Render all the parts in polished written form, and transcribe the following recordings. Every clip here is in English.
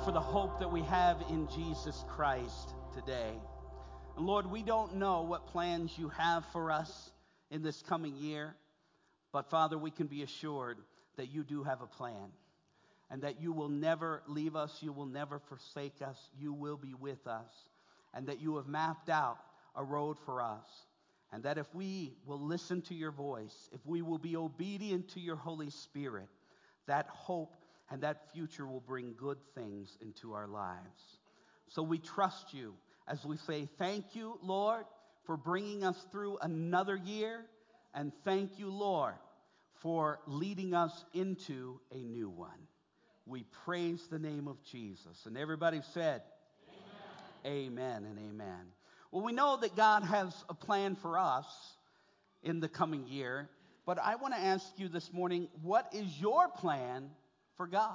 for the hope that we have in Jesus Christ today. And Lord, we don't know what plans you have for us in this coming year, but Father, we can be assured that you do have a plan and that you will never leave us, you will never forsake us, you will be with us, and that you have mapped out a road for us, and that if we will listen to your voice, if we will be obedient to your Holy Spirit, that hope and that future will bring good things into our lives. So we trust you as we say, thank you, Lord, for bringing us through another year, and thank you, Lord, for leading us into a new one. We praise the name of Jesus. And everybody said, amen and amen. Well, we know that God has a plan for us in the coming year, but I want to ask you this morning, what is your plan for God?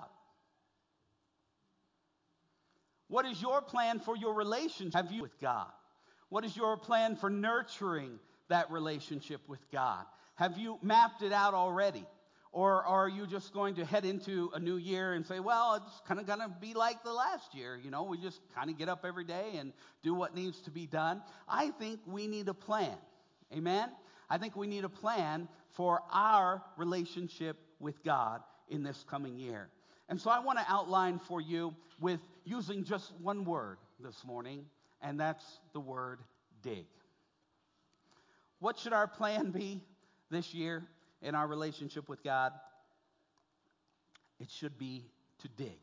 What is your plan for your relationship with God? What is your plan for nurturing that relationship with God? Have you mapped it out already? Or are you just going to head into a new year and say, well, it's kind of going to be like the last year. You know, we just kind of get up every day and do what needs to be done. I think we need a plan. Amen? I think we need a plan for our relationship with God in this coming year. And so I want to outline for you with using just one word this morning, and that's the word dig. What should our plan be this year in our relationship with God? It should be to dig.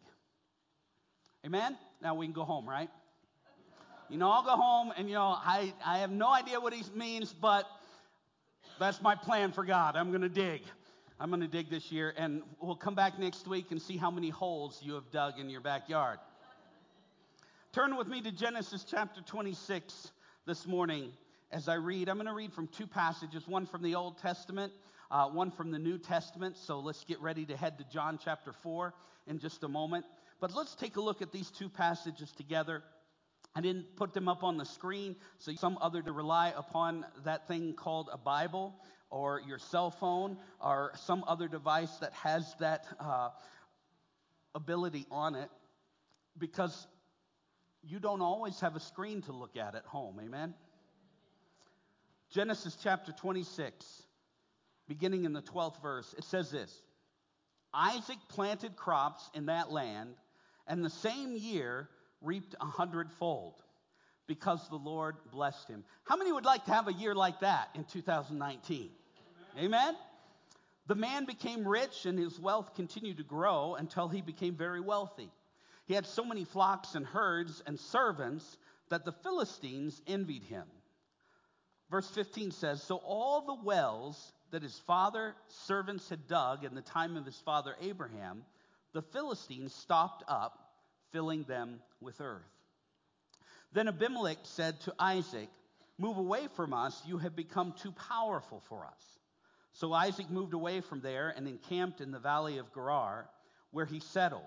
Amen? Now we can go home, right? I'll go home, and I have no idea what he means, but that's my plan for God. I'm going to dig. I'm going to dig this year, and we'll come back next week and see how many holes you have dug in your backyard. Turn with me to Genesis chapter 26 this morning as I read. I'm going to read from two passages, one from the Old Testament, one from the New Testament. So let's get ready to head to John chapter 4 in just a moment. But let's take a look at these two passages together. I didn't put them up on the screen, so some other to rely upon that thing called a Bible or your cell phone or some other device that has that ability on it, because you don't always have a screen to look at home. Amen? Genesis chapter 26, beginning in the 12th verse, it says this: Isaac planted crops in that land, and the same year reaped 100-fold, because the Lord blessed him. How many would like to have a year like that in 2019? Amen? The man became rich, and his wealth continued to grow until he became very wealthy. He had so many flocks and herds and servants that the Philistines envied him. Verse 15 says, so all the wells that his father's servants had dug in the time of his father Abraham, the Philistines stopped up, filling them with earth. Then Abimelech said to Isaac, move away from us, you have become too powerful for us. So Isaac moved away from there and encamped in the valley of Gerar, where he settled.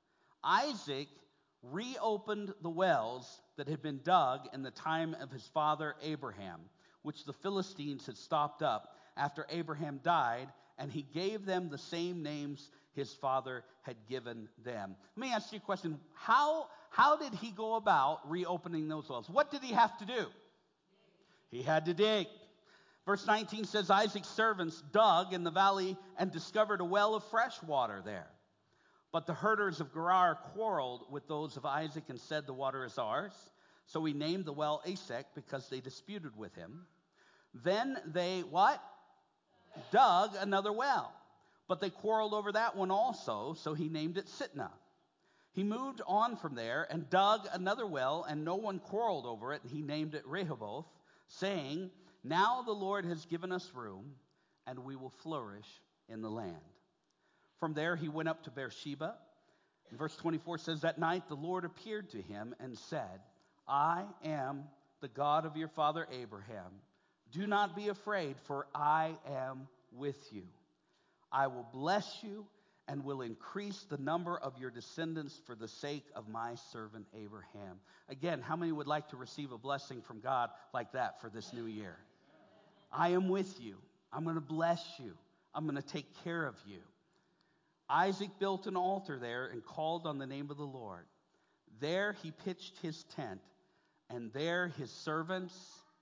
Isaac reopened the wells that had been dug in the time of his father Abraham, which the Philistines had stopped up after Abraham died, and he gave them the same names his father had given them. Let me ask you a question. How did he go about reopening those wells? What did he have to do? He had to dig. Verse 19 says, Isaac's servants dug in the valley and discovered a well of fresh water there. But the herders of Gerar quarreled with those of Isaac and said, the water is ours. So he named the well Esek, because they disputed with him. Then they, what? Dug another well. But they quarreled over that one also, so he named it Sitnah. He moved on from there and dug another well, and no one quarreled over it, and he named it Rehoboth, saying, now the Lord has given us room, and we will flourish in the land. From there he went up to Beersheba. Verse 24 says, that night the Lord appeared to him and said, I am the God of your father Abraham. Do not be afraid, for I am with you. I will bless you and will increase the number of your descendants for the sake of my servant Abraham. Again, how many would like to receive a blessing from God like that for this new year? I am with you. I'm going to bless you. I'm going to take care of you. Isaac built an altar there and called on the name of the Lord. There he pitched his tent, and there his servants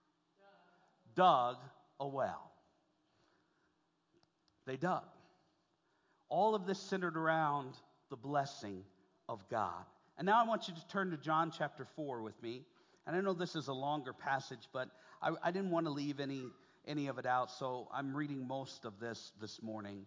dug a well. They dug. All of this centered around the blessing of God. And now I want you to turn to John chapter 4 with me. And I know this is a longer passage, but I didn't want to leave any of it out, so I'm reading most of this morning.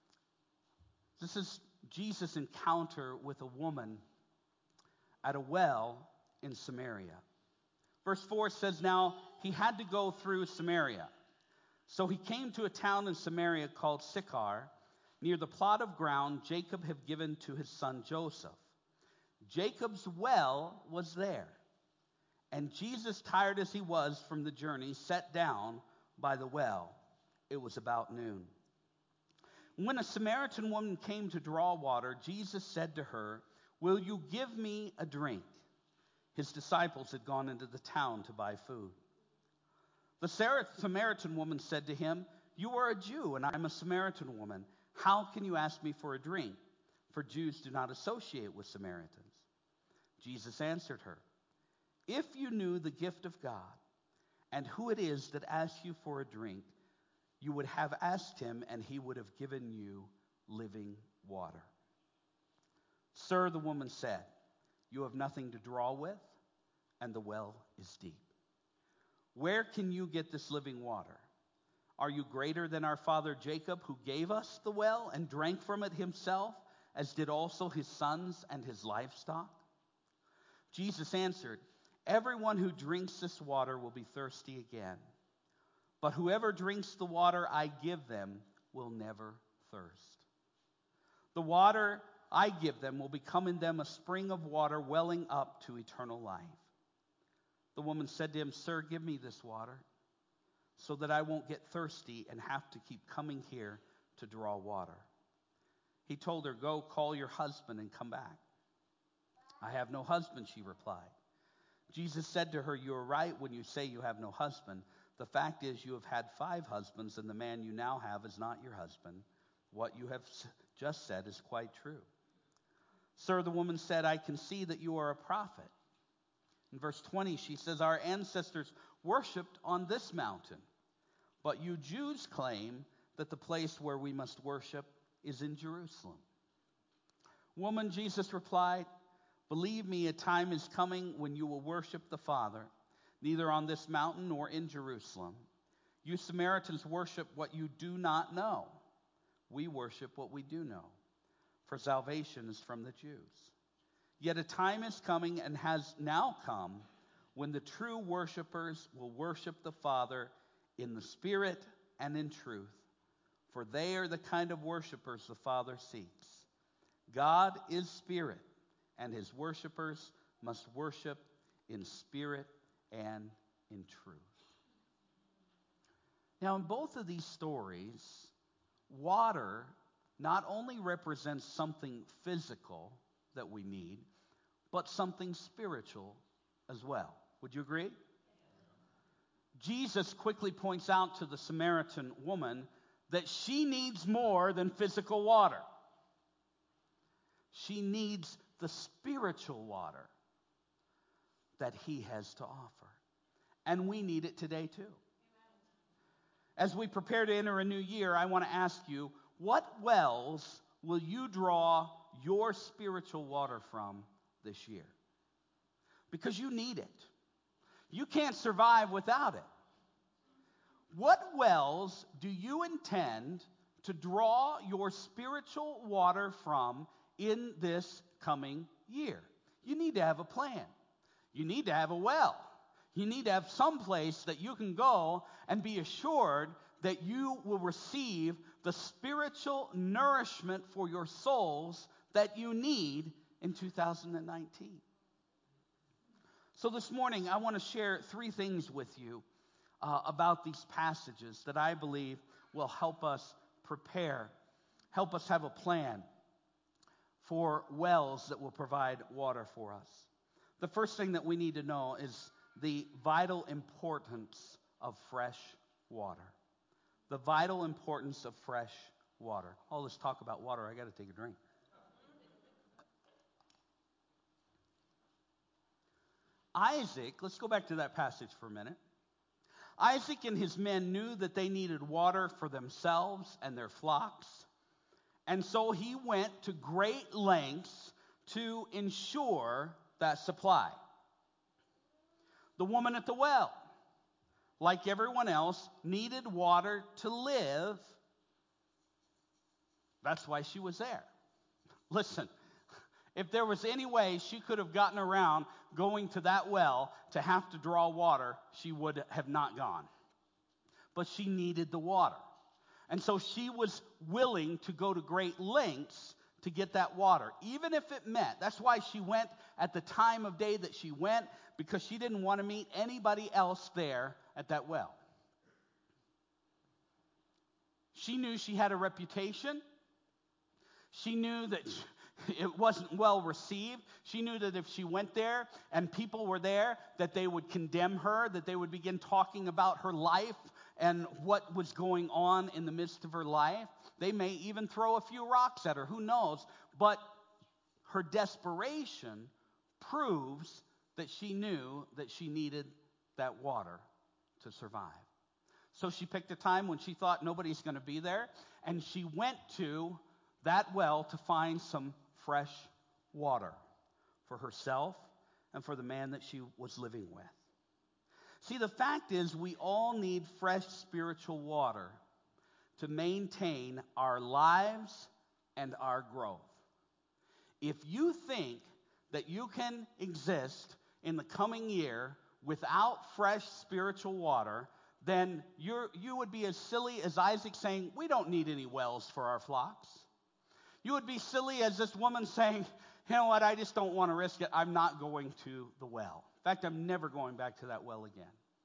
This is Jesus' encounter with a woman at a well in Samaria. Verse 4 says, now he had to go through Samaria. So he came to a town in Samaria called Sychar, near the plot of ground Jacob had given to his son Joseph. Jacob's well was there. And Jesus, tired as he was from the journey, sat down by the well. It was about noon. When a Samaritan woman came to draw water, Jesus said to her, will you give me a drink? His disciples had gone into the town to buy food. The Samaritan woman said to him, you are a Jew, and I'm a Samaritan woman. How can you ask me for a drink? For Jews do not associate with Samaritans. Jesus answered her, if you knew the gift of God and who it is that asks you for a drink, you would have asked him, and he would have given you living water. Sir, the woman said, you have nothing to draw with, and the well is deep. Where can you get this living water? Are you greater than our father Jacob, who gave us the well and drank from it himself, as did also his sons and his livestock? Jesus answered, everyone who drinks this water will be thirsty again. But whoever drinks the water I give them will never thirst. The water I give them will become in them a spring of water welling up to eternal life. The woman said to him, sir, give me this water so that I won't get thirsty and have to keep coming here to draw water. He told her, go call your husband and come back. I have no husband, she replied. Jesus said to her, you are right when you say you have no husband. The fact is you have had 5 husbands, and the man you now have is not your husband. What you have just said is quite true. Sir, the woman said, I can see that you are a prophet. In verse 20, she says, our ancestors worshipped on this mountain, but you Jews claim that the place where we must worship is in Jerusalem. Woman, Jesus replied, believe me, a time is coming when you will worship the Father, neither on this mountain nor in Jerusalem. You Samaritans worship what you do not know. We worship what we do know, for salvation is from the Jews. Yet a time is coming and has now come when the true worshipers will worship the Father in the Spirit and in truth, for they are the kind of worshipers the Father seeks. God is Spirit, and his worshipers must worship in spirit and in truth. Now, in both of these stories, water not only represents something physical that we need, but something spiritual as well. Would you agree? Jesus quickly points out to the Samaritan woman that she needs more than physical water. She needs the spiritual water that he has to offer. And we need it today too. As we prepare to enter a new year, I want to ask you, what wells will you draw your spiritual water from this year? Because you need it. You can't survive without it. What wells do you intend to draw your spiritual water from in this coming year? You need to have a plan. You need to have a well. You need to have some place that you can go and be assured that you will receive the spiritual nourishment for your souls that you need in 2019. So this morning, I want to share 3 things with you about these passages that I believe will help us prepare, help us have a plan for wells that will provide water for us. The first thing that we need to know is the vital importance of fresh water. The vital importance of fresh water. All this talk about water, I got to take a drink. Isaac, let's go back to that passage for a minute. Isaac and his men knew that they needed water for themselves and their flocks. And so he went to great lengths to ensure that supply. The woman at the well, like everyone else, needed water to live. That's why she was there. Listen, if there was any way she could have gotten around going to that well to have to draw water, she would have not gone. But she needed the water. And so she was willing to go to great lengths to get that water, even if it meant. That's why she went at the time of day that she went, because she didn't want to meet anybody else there at that well. She knew she had a reputation. She knew that it wasn't well received. She knew that if she went there and people were there, that they would condemn her, that they would begin talking about her life and what was going on in the midst of her life. They may even throw a few rocks at her, who knows? But her desperation proves that she knew that she needed that water to survive. So she picked a time when she thought nobody's going to be there, and she went to that well to find some fresh water for herself and for the man that she was living with. See, the fact is, we all need fresh spiritual water to maintain our lives and our growth. If you think that you can exist in the coming year without fresh spiritual water, then you would be as silly as Isaac saying, we don't need any wells for our flocks. You would be silly as this woman saying, you know what, I just don't want to risk it. I'm not going to the well. In fact, I'm never going back to that well again.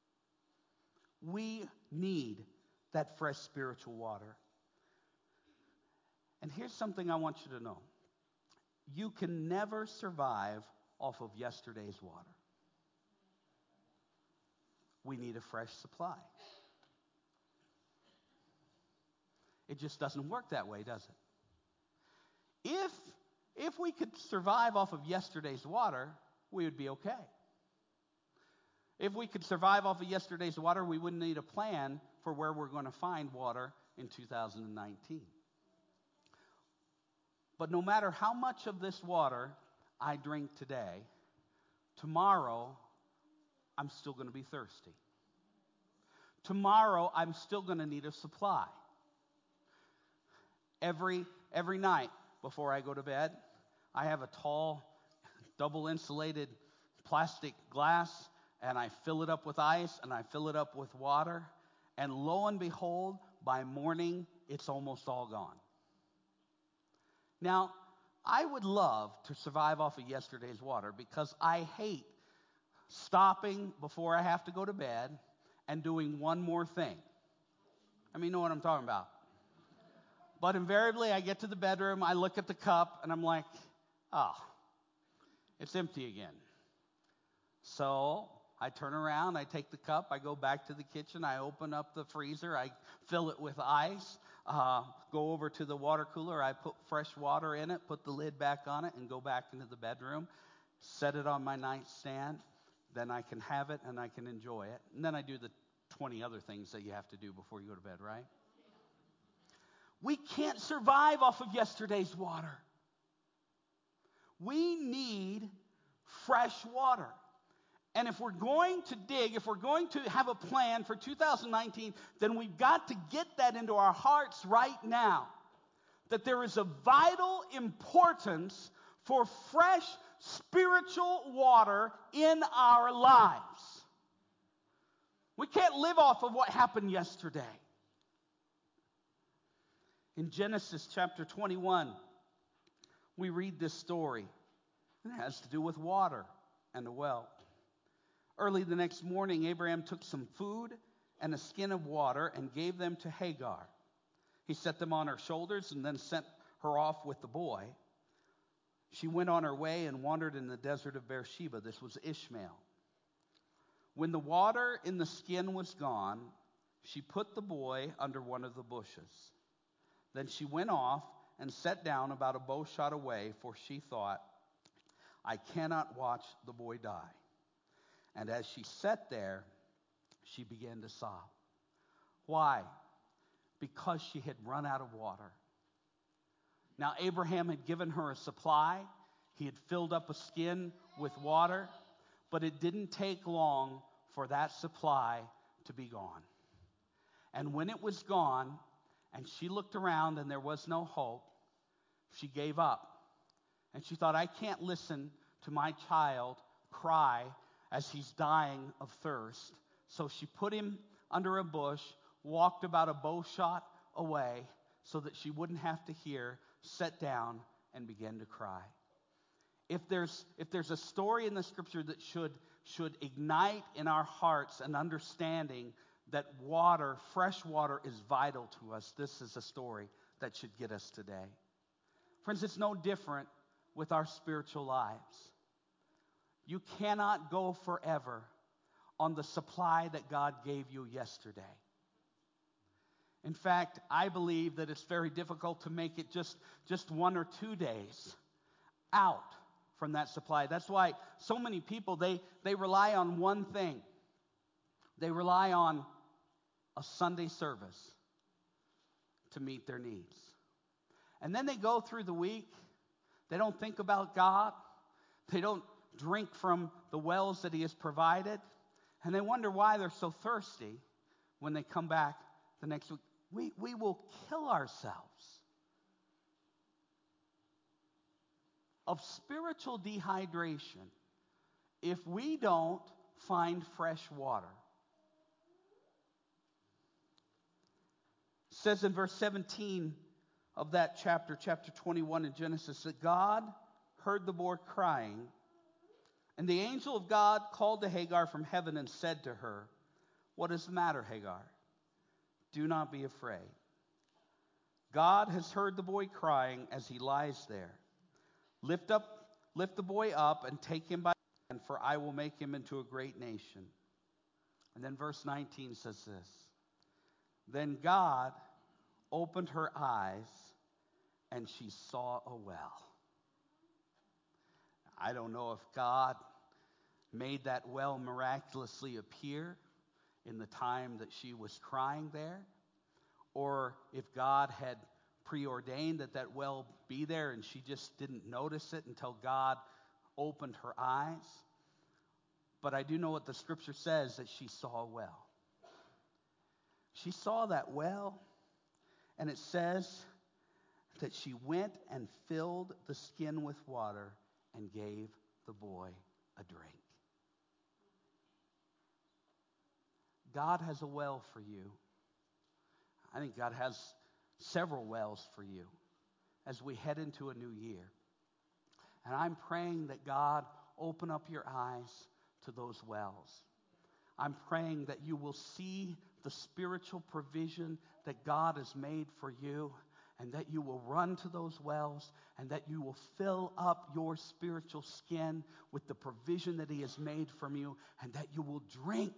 We need that fresh spiritual water. And here's something I want you to know. You can never survive off of yesterday's water. We need a fresh supply. It just doesn't work that way, does it? If we could survive off of yesterday's water, we would be okay. If we could survive off of yesterday's water, we wouldn't need a plan for where we're going to find water in 2019. But no matter how much of this water I drink today, tomorrow I'm still going to be thirsty. Tomorrow I'm still going to need a supply. Every night before I go to bed, I have a tall, double insulated plastic glass, and I fill it up with ice, and I fill it up with water, and lo and behold, by morning, it's almost all gone. Now, I would love to survive off of yesterday's water because I hate stopping before I have to go to bed and doing one more thing. I mean, you know what I'm talking about. But invariably, I get to the bedroom, I look at the cup, and I'm like, oh, it's empty again. So I turn around, I take the cup, I go back to the kitchen, I open up the freezer, I fill it with ice, go over to the water cooler, I put fresh water in it, put the lid back on it, and go back into the bedroom, set it on my nightstand. Then I can have it and I can enjoy it. And then I do the 20 other things that you have to do before you go to bed, right? We can't survive off of yesterday's water. We need fresh water. And if we're going to dig, if we're going to have a plan for 2019, then we've got to get that into our hearts right now. That there is a vital importance for fresh spiritual water in our lives. We can't live off of what happened yesterday. In Genesis chapter 21, we read this story. It has to do with water and a well. Early the next morning, Abraham took some food and a skin of water and gave them to Hagar. He set them on her shoulders and then sent her off with the boy. She went on her way and wandered in the desert of Beersheba. This was Ishmael. When the water in the skin was gone, she put the boy under one of the bushes. Then she went off and sat down about a bow shot away, for she thought, I cannot watch the boy die. And as she sat there, she began to sob. Why? Because she had run out of water. Now, Abraham had given her a supply. He had filled up a skin with water, but it didn't take long for that supply to be gone. And when it was gone, and she looked around and there was no hope, she gave up. And she thought, I can't listen to my child cry as he's dying of thirst. So she put him under a bush, walked about a bow shot away so that she wouldn't have to hear, sat down and began to cry. If there's a story in the scripture that should ignite in our hearts an understanding that water, fresh water, is vital to us, this is a story that should get us today. Friends, it's no different with our spiritual lives. You cannot go forever on the supply that God gave you yesterday. In fact, I believe that it's very difficult to make it just 1 or 2 days out from that supply. That's why so many people, they rely on one thing. They rely on a Sunday service to meet their needs. And then they go through the week. They don't think about God. They don't drink from the wells that He has provided. And they wonder why they're so thirsty when they come back the next week. We will kill ourselves of spiritual dehydration if we don't find fresh water. It says in verse 17 of that chapter 21 in Genesis, that God heard the boy crying, and the angel of God called to Hagar from heaven and said to her, "What is the matter, Hagar? Do not be afraid. God has heard the boy crying as he lies there. Lift the boy up and take him by the hand, for I will make him into a great nation." And then verse 19 says this, "Then God opened her eyes, and she saw a well." I don't know if God made that well miraculously appear in the time that she was crying there, or if God had preordained that well be there and she just didn't notice it until God opened her eyes. But I do know what the scripture says, that she saw a well. She saw that well, and it says that she went and filled the skin with water and gave the boy a drink. God has a well for you. I think God has several wells for you as we head into a new year. And I'm praying that God open up your eyes to those wells. I'm praying that you will see the spiritual provision that God has made for you, and that you will run to those wells, and that you will fill up your spiritual skin with the provision that He has made from you, and that you will drink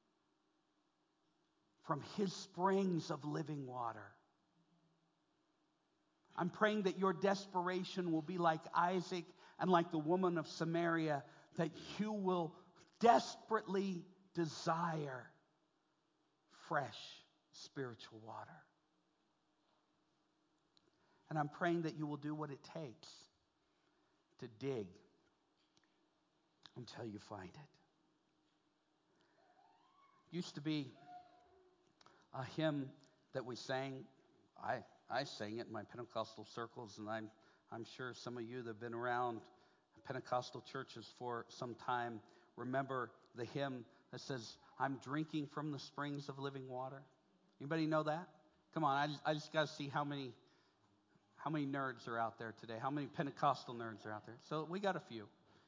from His springs of living water. I'm praying that your desperation will be like Isaac and like the woman of Samaria, that you will desperately desire fresh spiritual water. And I'm praying that you will do what it takes to dig until you find it. Used to be a hymn that we sang. I sang it in my Pentecostal circles, and I'm sure some of you that have been around Pentecostal churches for some time remember the hymn that says, "I'm drinking from the springs of living water." Anybody know that? Come on, I just got to see how many nerds are out there today. How many Pentecostal nerds are out there? So we got a few.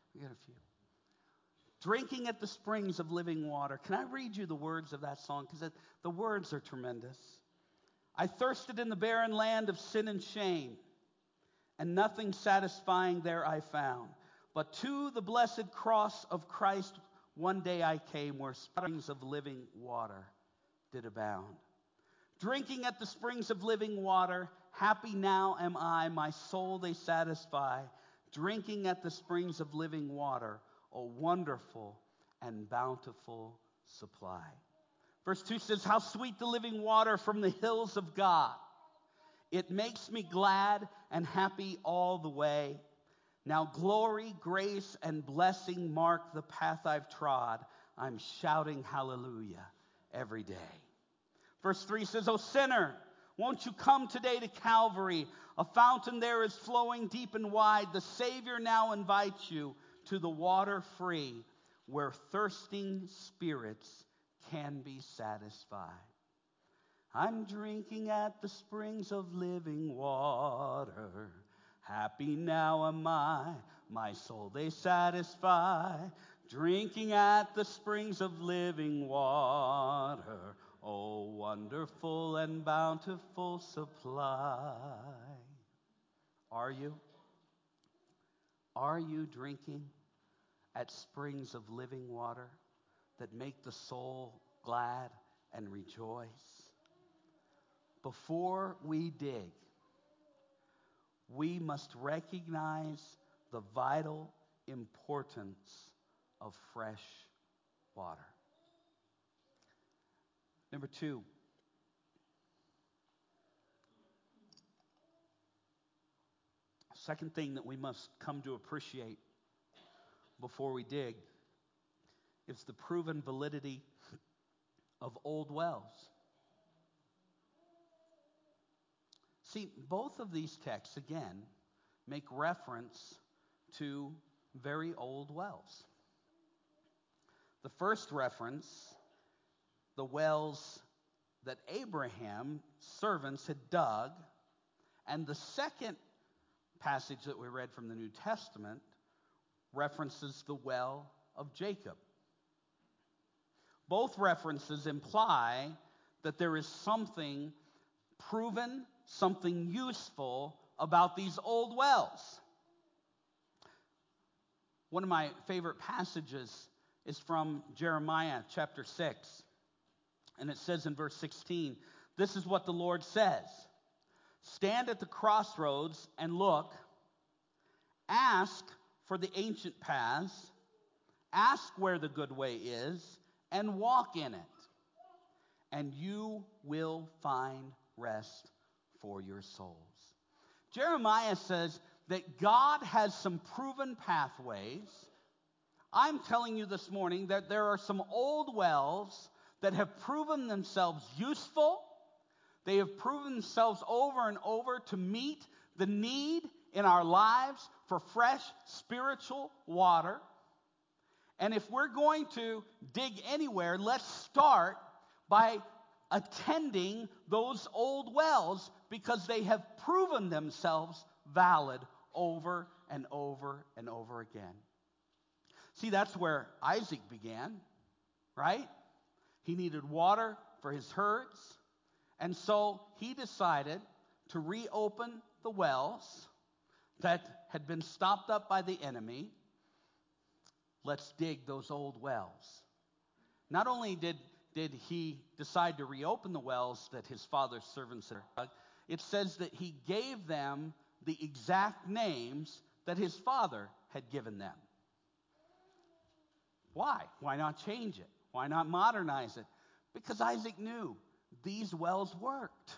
Drinking at the springs of living water. Can I read you the words of that song? Because the words are tremendous. "I thirsted in the barren land of sin and shame, and nothing satisfying there I found. But to the blessed cross of Christ one day I came, where springs of living water did abound. Drinking at the springs of living water, happy now am I, my soul they satisfy. Drinking at the springs of living water, oh wonderful and bountiful supply. Verse 2 says, how sweet the living water from the hills of God. It makes me glad and happy all the way. Now glory, grace, and blessing mark the path I've trod. I'm shouting hallelujah every day. Verse 3 says, O sinner, won't you come today to Calvary? A fountain there is flowing deep and wide. The Savior now invites you to the water free, where thirsting spirits can be satisfied. I'm drinking at the springs of living water. Happy now am I, my soul they satisfy. Drinking at the springs of living water. Oh, wonderful and bountiful supply. Are you? Are you drinking at springs of living water that make the soul glad and rejoice? Before we dig, we must recognize the vital importance of fresh water. Number 2, second thing that we must come to appreciate before we dig is the proven validity of old wells. See, both of these texts, again, make reference to very old wells. The first reference, the wells that Abraham's servants had dug, and the second passage that we read from the New Testament references the well of Jacob. Both references imply that there is something proven, something useful about these old wells. One of my favorite passages is from Jeremiah chapter 6. And it says in verse 16, this is what the Lord says. Stand at the crossroads and look. Ask for the ancient paths. Ask where the good way is and walk in it. And you will find rest for your souls. Jeremiah says that God has some proven pathways. I'm telling you this morning that there are some old wells that have proven themselves useful. They have proven themselves over and over to meet the need in our lives for fresh spiritual water. And if we're going to dig anywhere, let's start by attending those old wells, because they have proven themselves valid over and over and over again. See, that's where Isaac began, right? He needed water for his herds, and so he decided to reopen the wells that had been stopped up by the enemy. Let's dig those old wells. Not only did he decide to reopen the wells that his father's servants had dug, it says that he gave them the exact names that his father had given them. Why? Why not change it? Why not modernize it? Because Isaac knew these wells worked.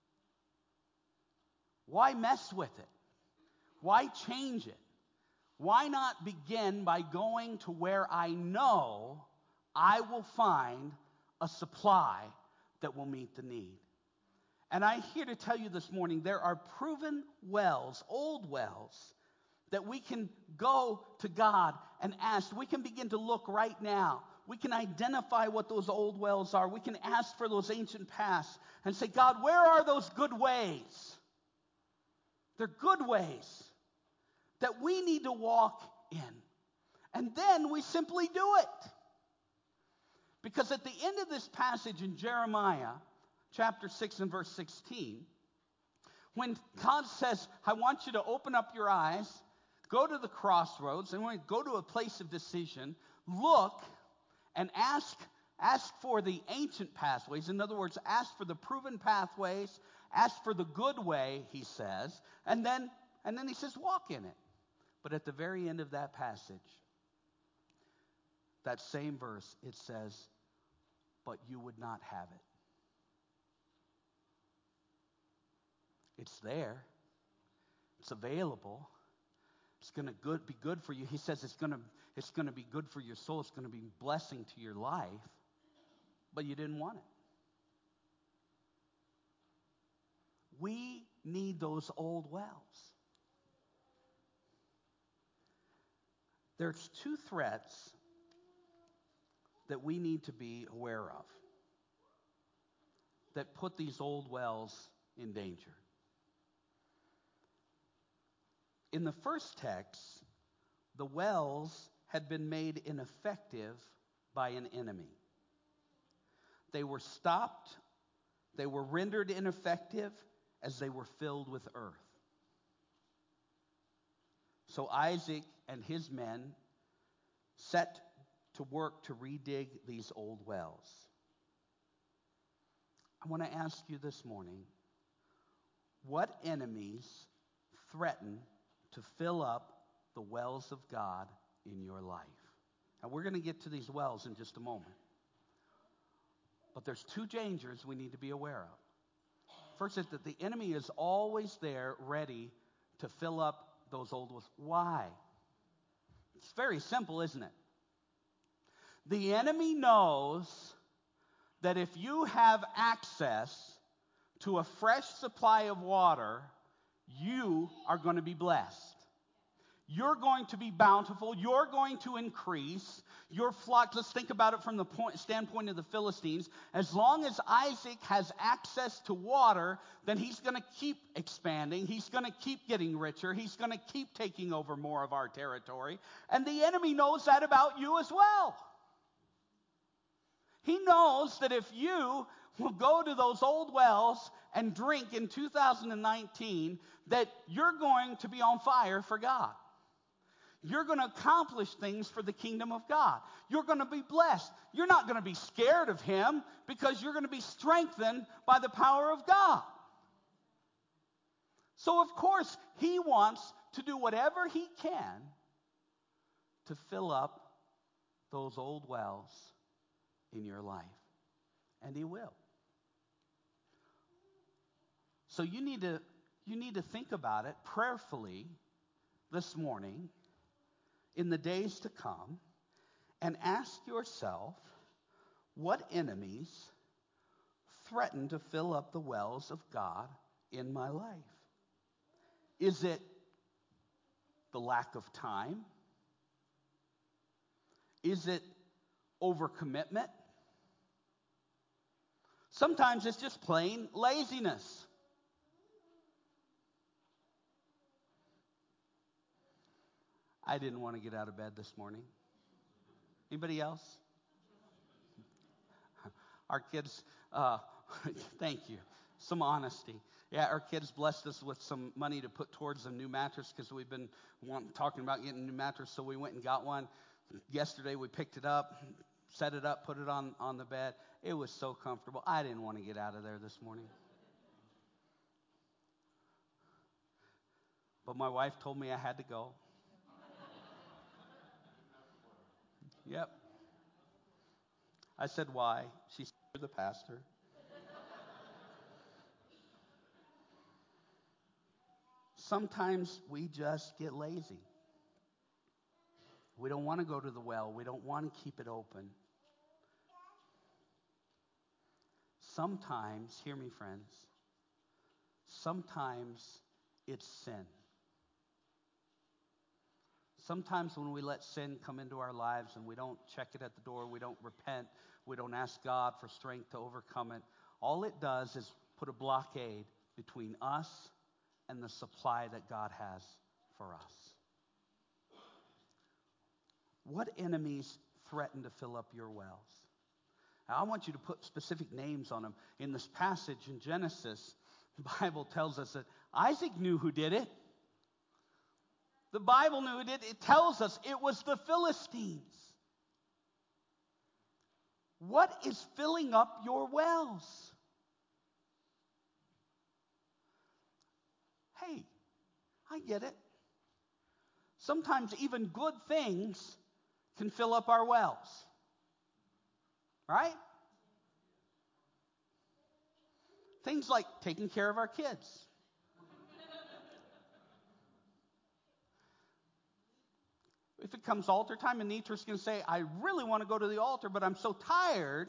Why mess with it? Why change it? Why not begin by going to where I know I will find a supply that will meet the need? And I'm here to tell you this morning, there are proven wells, old wells, that we can go to God and ask. We can begin to look right now. We can identify what those old wells are. We can ask for those ancient paths and say, God, where are those good ways? They're good ways that we need to walk in. And then we simply do it. Because at the end of this passage in Jeremiah, chapter 6 and verse 16, when God says, I want you to open up your eyes, go to the crossroads, and when you go to a place of decision, look and ask for the ancient pathways. In other words, ask for the proven pathways, ask for the good way, he says, and then he says, walk in it. But at the very end of that passage, that same verse, it says, but you would not have it. It's there. It's available. It's going to be good for you. He says it's going to be good for your soul. It's going to be a blessing to your life. But you didn't want it. We need those old wells. There's two threats that we need to be aware of that put these old wells in danger. In the first text, the wells had been made ineffective by an enemy. They were stopped, they were rendered ineffective as they were filled with earth. So Isaac and his men set to work to redig these old wells. I want to ask you this morning, what enemies threaten to fill up the wells of God in your life? Now we're going to get to these wells in just a moment. But there's two dangers we need to be aware of. First is that the enemy is always there ready to fill up those old wells. Why? It's very simple, isn't it? The enemy knows that if you have access to a fresh supply of water, you are going to be blessed. You're going to be bountiful. You're going to increase. Your flock, let's think about it from the standpoint of the Philistines. As long as Isaac has access to water, then he's going to keep expanding. He's going to keep getting richer. He's going to keep taking over more of our territory. And the enemy knows that about you as well. He knows that if you will go to those old wells and drink in 2019, that you're going to be on fire for God. You're going to accomplish things for the kingdom of God. You're going to be blessed. You're not going to be scared of him because you're going to be strengthened by the power of God. So, of course, he wants to do whatever he can to fill up those old wells in your life. And he will. So you need to think about it prayerfully this morning, in the days to come, and ask yourself, what enemies threaten to fill up the wells of God in my life? Is it the lack of time? Is it overcommitment? Sometimes it's just plain laziness. I didn't want to get out of bed this morning. Anybody else? Our kids, thank you. Some honesty. Yeah, our kids blessed us with some money to put towards a new mattress because we've been talking about getting a new mattress, so we went and got one. Yesterday we picked it up, set it up, put it on the bed. It was so comfortable. I didn't want to get out of there this morning. But my wife told me I had to go. Yep. I said, why? She said, you're the pastor. Sometimes we just get lazy. We don't want to go to the well. We don't want to keep it open. Sometimes, hear me, friends, sometimes it's sin. Sometimes when we let sin come into our lives and we don't check it at the door, we don't repent, we don't ask God for strength to overcome it, all it does is put a blockade between us and the supply that God has for us. What enemies threaten to fill up your wells? Now, I want you to put specific names on them. In this passage in Genesis, the Bible tells us that Isaac knew who did it. The Bible knew who did it. It tells us it was the Philistines. What is filling up your wells? Hey, I get it. Sometimes even good things can fill up our wells. Right? Things like taking care of our kids. If it comes altar time, and Nitra's going to say, I really want to go to the altar, but I'm so tired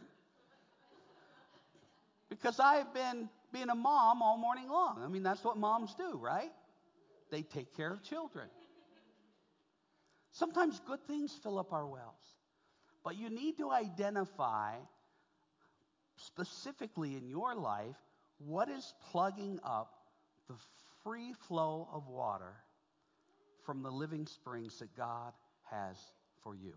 because I've been being a mom all morning long. I mean, that's what moms do, right? They take care of children. Sometimes good things fill up our wells. But you need to identify specifically in your life what is plugging up the free flow of water from the living springs that God has for you.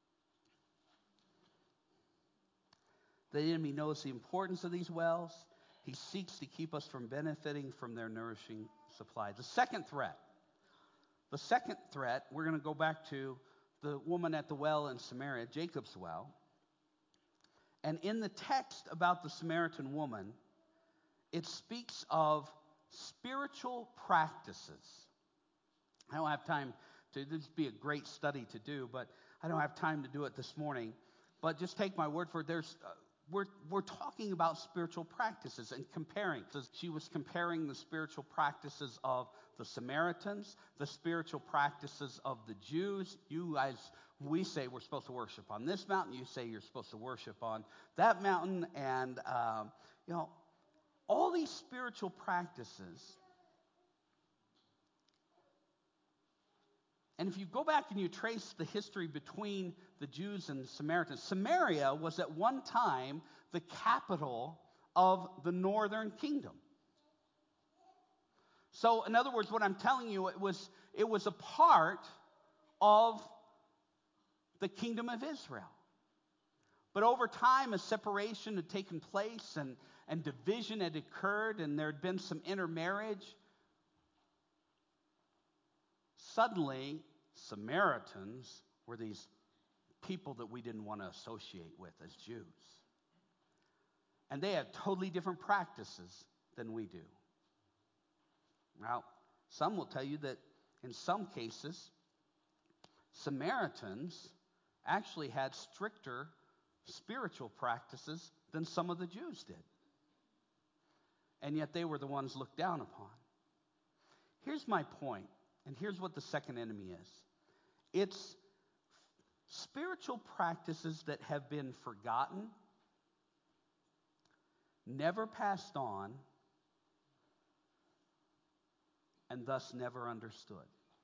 The enemy knows the importance of these wells. He seeks to keep us from benefiting from their nourishing supply. The second threat, we're going to go back to the woman at the well in Samaria, Jacob's well. And in the text about the Samaritan woman, it speaks of spiritual practices. I don't have time to, this would be a great study to do, but I don't have time to do it this morning. But just take my word for it. We're talking about spiritual practices and comparing. She was comparing the spiritual practices of the Samaritans, the spiritual practices of the Jews. You guys, we say we're supposed to worship on this mountain. You say you're supposed to worship on that mountain. And, all these spiritual practices. And if you go back and you trace the history between the Jews and the Samaritans, Samaria was at one time the capital of the northern kingdom. So, in other words, what I'm telling you, it was a part of the kingdom of Israel. But over time, a separation had taken place and division had occurred, and there had been some intermarriage. Suddenly, Samaritans were these people that we didn't want to associate with as Jews. And they had totally different practices than we do. Now, some will tell you that in some cases, Samaritans actually had stricter spiritual practices than some of the Jews did. And yet they were the ones looked down upon. Here's my point, and here's what the second enemy is. It's spiritual practices that have been forgotten, never passed on, and thus never understood.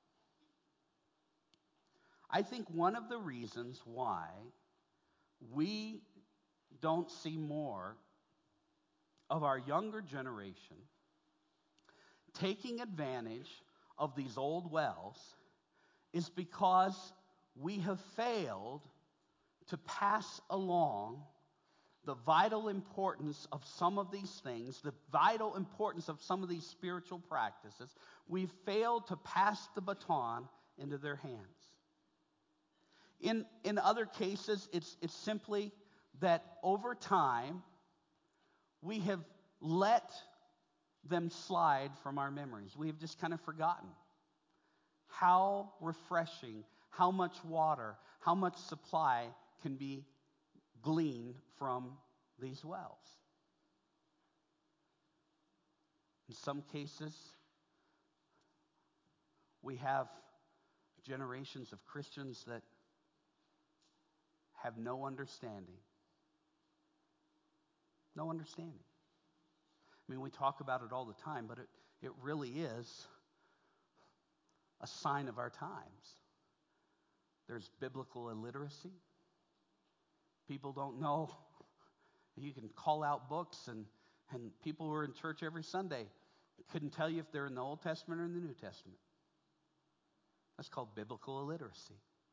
I think one of the reasons why we don't see more of our younger generation taking advantage of these old wells is because we have failed to pass along the vital importance of some of these things, the vital importance of some of these spiritual practices. We've failed to pass the baton into their hands. In other cases, it's simply that over time, we have let them slide from our memories. We have just kind of forgotten how refreshing, how much water, how much supply can be gleaned from these wells. In some cases, we have generations of Christians that have no understanding. No understanding. I mean, we talk about it all the time, but it really is a sign of our times. There's biblical illiteracy. People don't know. You can call out books, and people who are in church every Sunday couldn't tell you if they're in the Old Testament or in the New Testament. That's called biblical illiteracy.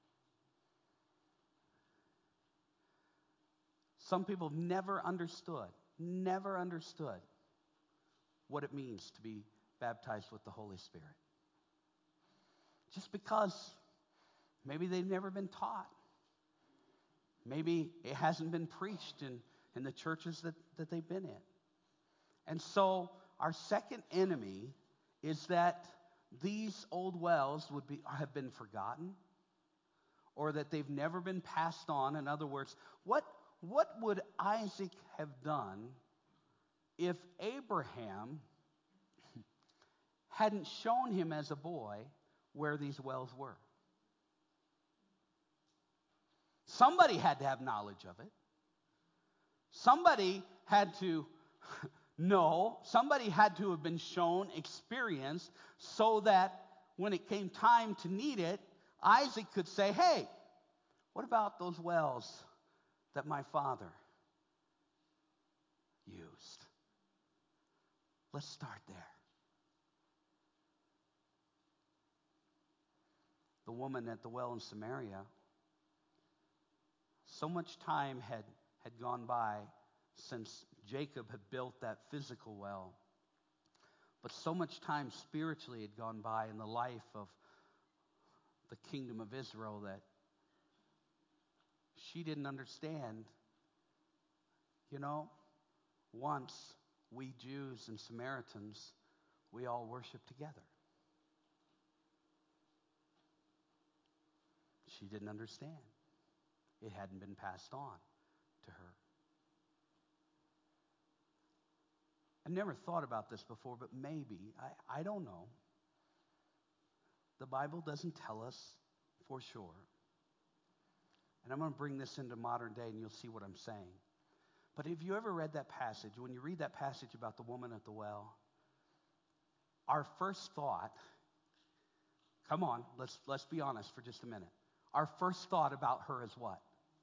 Some people have never understood what it means to be baptized with the Holy Spirit. Just because maybe they've never been taught. Maybe it hasn't been preached in the churches that they've been in. And so our second enemy is that these old wells have been forgotten, or that they've never been passed on. In other words, what would Isaac have done if Abraham hadn't shown him as a boy where these wells were? Somebody had to have knowledge of it. Somebody had to know. Somebody had to have been shown, experienced, so that when it came time to need it, Isaac could say, hey, what about those wells that my father used? Let's start there. The woman at the well in Samaria, so much time had gone by since Jacob had built that physical well. But so much time spiritually had gone by in the life of the kingdom of Israel that she didn't understand. Once we Jews and Samaritans, we all worship together. She didn't understand. It hadn't been passed on to her. I never thought about this before, but maybe, I don't know. The Bible doesn't tell us for sure. And I'm going to bring this into modern day and you'll see what I'm saying. But have you ever read that passage? When you read that passage about the woman at the well, our first thought, come on, let's be honest for just a minute. Our first thought about her is what?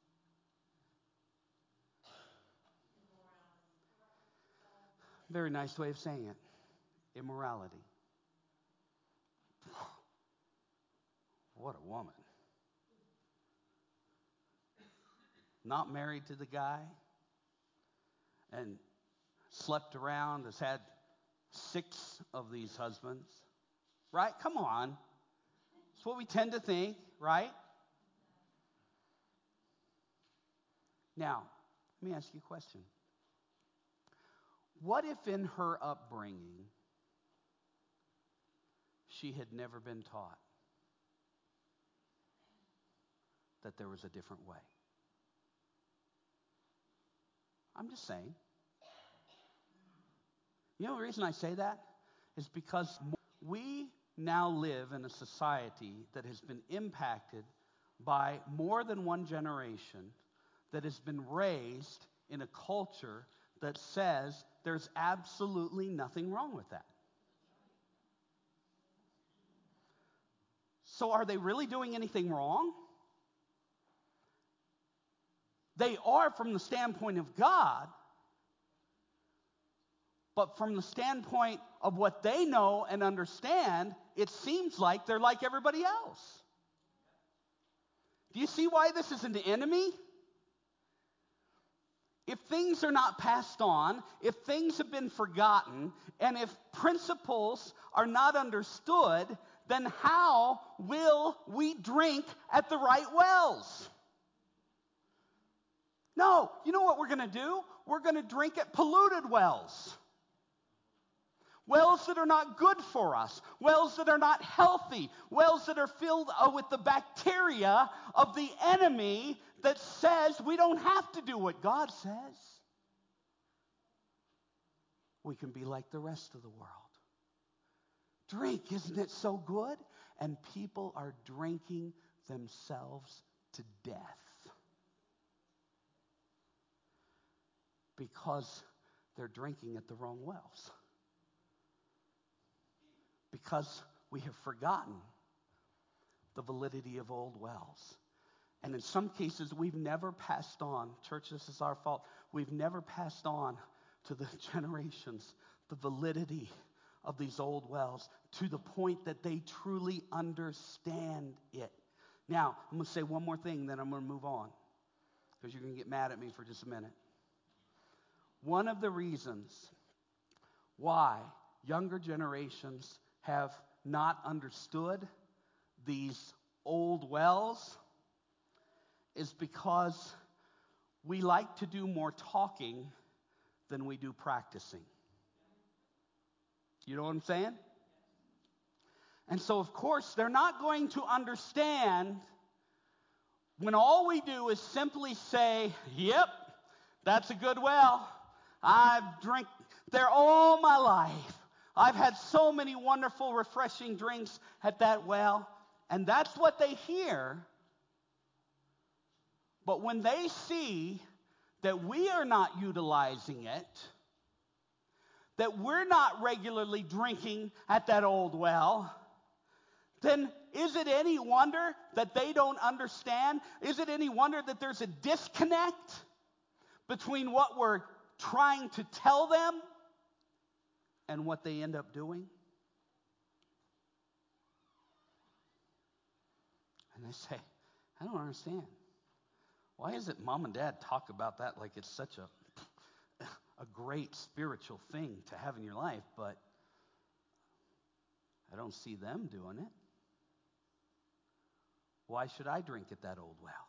Very nice way of saying it. Immorality. What a woman. Not married to the guy and slept around, has had 6 of these husbands. Right? Come on. That's what we tend to think, right? Now, let me ask you a question. What if in her upbringing she had never been taught that there was a different way? I'm just saying. You know the reason I say that is because we now live in a society that has been impacted by more than one generation that has been raised in a culture that says there's absolutely nothing wrong with that. So are they really doing anything wrong? They are from the standpoint of God, but from the standpoint of what they know and understand, it seems like they're like everybody else. Do you see why this is an enemy? If things are not passed on, if things have been forgotten, and if principles are not understood, then how will we drink at the right wells? No, you know what we're going to do? We're going to drink at polluted wells. Wells that are not good for us. Wells that are not healthy. Wells that are filled with the bacteria of the enemy that says we don't have to do what God says. We can be like the rest of the world. Drink, isn't it so good? And people are drinking themselves to death because they're drinking at the wrong wells. Because we have forgotten the validity of old wells. And in some cases, we've never passed on, church, this is our fault, we've never passed on to the generations the validity of these old wells to the point that they truly understand it. Now, I'm going to say one more thing, then I'm going to move on, because you're going to get mad at me for just a minute. One of the reasons why younger generations have not understood these old wells is because we like to do more talking than we do practicing. You know what I'm saying? And so, of course, they're not going to understand when all we do is simply say, yep, that's a good well. I've drank there all my life. I've had so many wonderful, refreshing drinks at that well. And that's what they hear. But when they see that we are not utilizing it, that we're not regularly drinking at that old well, then is it any wonder that they don't understand? Is it any wonder that there's a disconnect between what we're trying to tell them and what they end up doing? And they say, I don't understand. Why is it Mom and Dad talk about that like it's such a great spiritual thing to have in your life, but I don't see them doing it. Why should I drink at that old well?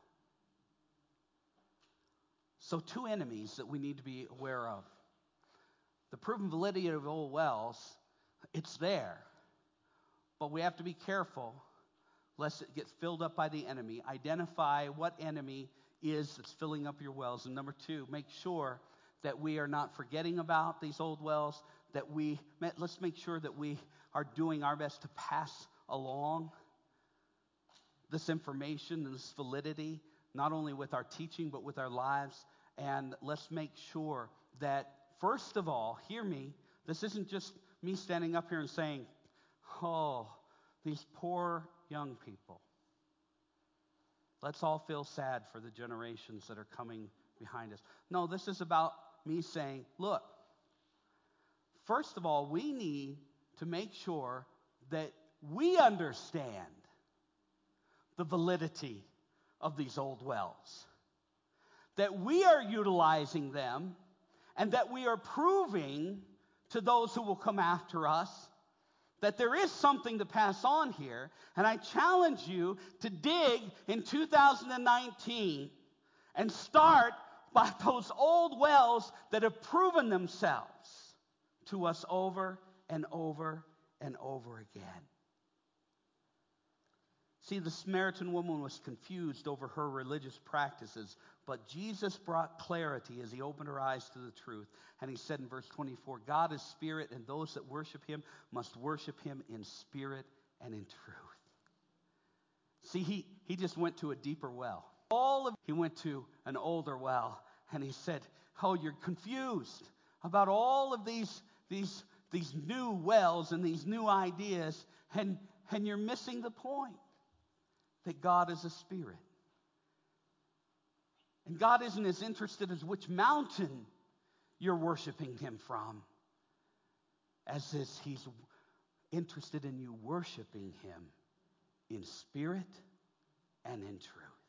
So 2 enemies that we need to be aware of. The proven validity of old wells, it's there. But we have to be careful lest it gets filled up by the enemy. Identify what enemy is that's filling up your wells. And number 2, make sure that we are not forgetting about these old wells, let's make sure that we are doing our best to pass along this information and this validity, not only with our teaching, but with our lives. And let's make sure that, first of all, hear me, this isn't just me standing up here and saying, oh, these poor young people. Let's all feel sad for the generations that are coming behind us. No, this is about me saying, look, first of all, we need to make sure that we understand the validity of these old wells, that we are utilizing them, and that we are proving to those who will come after us that there is something to pass on here. And I challenge you to dig in 2019 and start by those old wells that have proven themselves to us over and over and over again. See, the Samaritan woman was confused over her religious practices, but Jesus brought clarity as he opened her eyes to the truth. And he said in verse 24, God is spirit, and those that worship him must worship him in spirit and in truth. See, he just went to a deeper well. He went to an older well, and he said, oh, you're confused about all of these new wells and these new ideas, and you're missing the point. That God is a spirit. And God isn't as interested as which mountain you're worshiping him from, as he's interested in you worshiping him in spirit and in truth.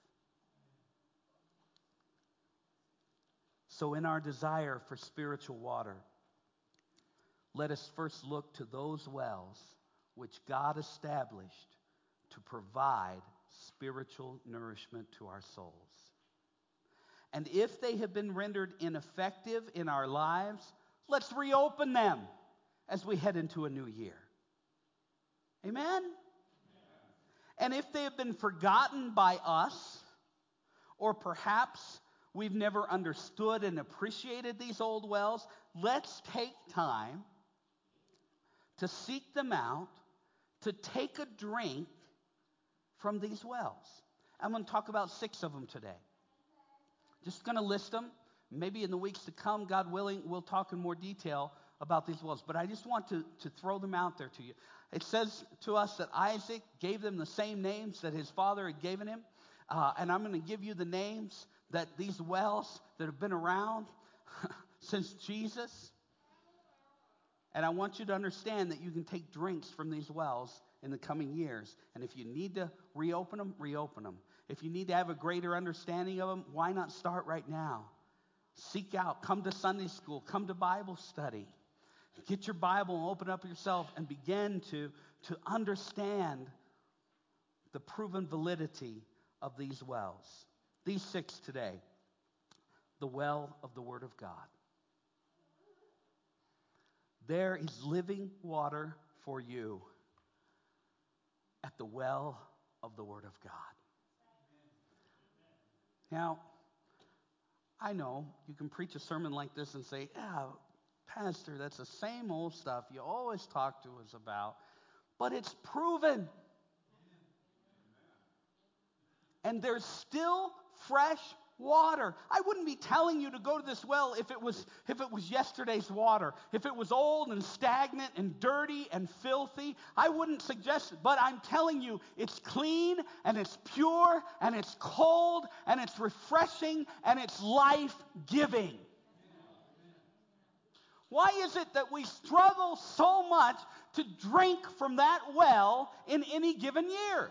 So in our desire for spiritual water, let us first look to those wells which God established to provide spiritual nourishment to our souls. And if they have been rendered ineffective in our lives, let's reopen them as we head into a new year. Amen? And if they have been forgotten by us, or perhaps we've never understood and appreciated these old wells, let's take time to seek them out, to take a drink from these wells. I'm going to talk about 6 of them today. Just going to list them. Maybe in the weeks to come, God willing, we'll talk in more detail about these wells. But I just want to throw them out there to you. It says to us that Isaac gave them the same names that his father had given him. And I'm going to give you the names that these wells that have been around since Jesus. And I want you to understand that you can take drinks from these wells in the coming years. And if you need to reopen them, reopen them. If you need to have a greater understanding of them, why not start right now? Seek out, come to Sunday school, come to Bible study. Get your Bible and open up yourself and begin to understand the proven validity of these wells. These 6 today. The well of the Word of God. There is living water for you at the well of the Word of God. Now, I know you can preach a sermon like this and say, yeah, Pastor, that's the same old stuff you always talk to us about, but it's proven. And there's still fresh water. I wouldn't be telling you to go to this well if it was yesterday's water. If it was old and stagnant and dirty and filthy, I wouldn't suggest it. But I'm telling you, it's clean and it's pure and it's cold and it's refreshing and it's life-giving. Why is it that we struggle so much to drink from that well in any given year?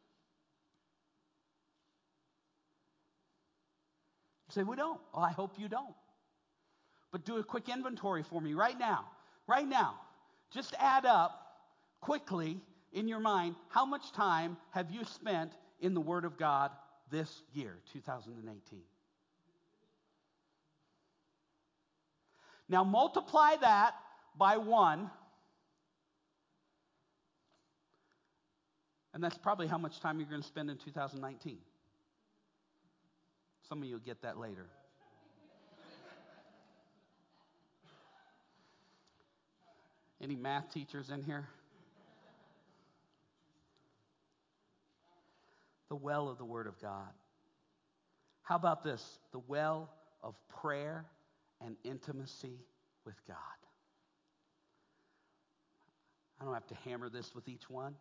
You say, we don't. Oh, I hope you don't. But do a quick inventory for me right now. Right now. Just add up quickly in your mind, how much time have you spent in the Word of God this year, 2018? Now multiply that by 1, and that's probably how much time you're going to spend in 2019. Some of you will get that later. Any math teachers in here? The well of the Word of God. How about this? The well of prayer and intimacy with God. I don't have to hammer this with each one,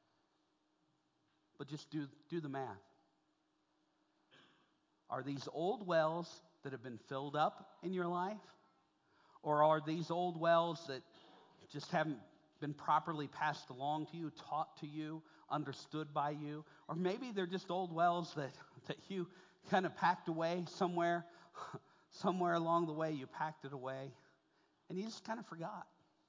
but just do the math. Are these old wells that have been filled up in your life? Or are these old wells that just haven't been properly passed along to you, taught to you, understood by you? Or maybe they're just old wells that you kind of packed away somewhere along the way, you packed it away, and you just kind of forgot.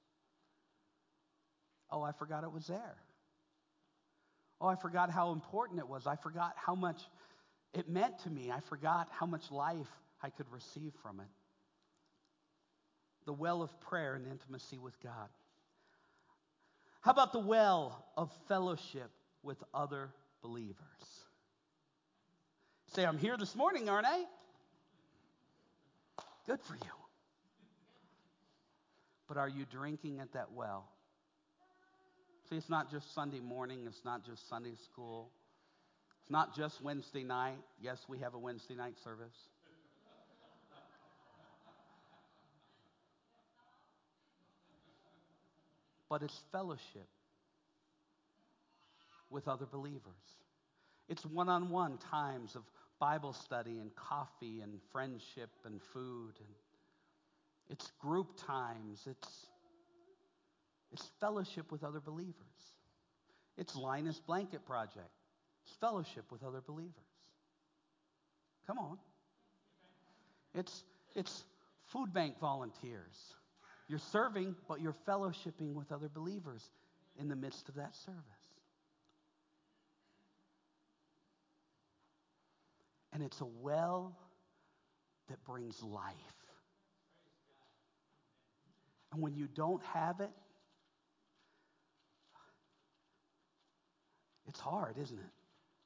Oh, I forgot it was there. Oh, I forgot how important it was. I forgot how much it meant to me. I forgot how much life I could receive from it. The well of prayer and intimacy with God. How about the well of fellowship with other believers? Say, I'm here this morning, aren't I? Good for you. But are you drinking at that well? See, it's not just Sunday morning. It's not just Sunday school. It's not just Wednesday night. Yes, we have a Wednesday night service. But it's fellowship with other believers. It's one-on-one times of Bible study and coffee and friendship and food. And it's group times. It's fellowship with other believers. It's Linus Blanket Project. It's fellowship with other believers. Come on. It's food bank volunteers. You're serving, but you're fellowshipping with other believers in the midst of that service. And it's a well that brings life. And when you don't have it, it's hard, isn't it?